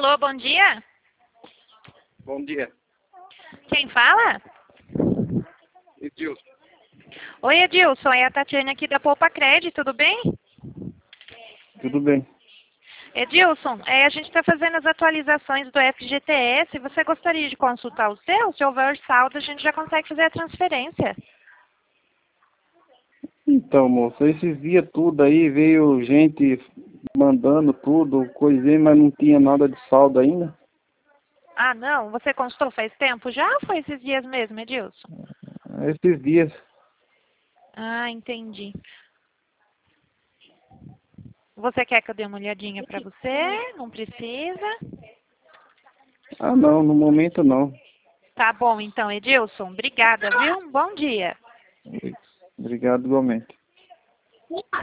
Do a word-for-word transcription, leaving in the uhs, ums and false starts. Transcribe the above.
Alô, bom dia? Bom dia. Quem fala? Edilson. Oi, Edilson, é a Tatiane aqui da Poupa Crédito, tudo bem? Tudo bem. Edilson, é, a gente está fazendo as atualizações do F G T S. Você gostaria de consultar o seu? Se houver saldo, a gente já consegue fazer a transferência. Então, moça, esses dias tudo aí veio gente mandando tudo, coisinha, mas não tinha nada de saldo ainda. Ah, não? Você consultou faz tempo já ou foi esses dias mesmo, Edilson? Esses dias. Ah, entendi. Você quer que eu dê uma olhadinha para você? Não precisa? Ah, não, no momento não. Tá bom, então, Edilson. Obrigada, viu? Um bom dia. Obrigado igualmente.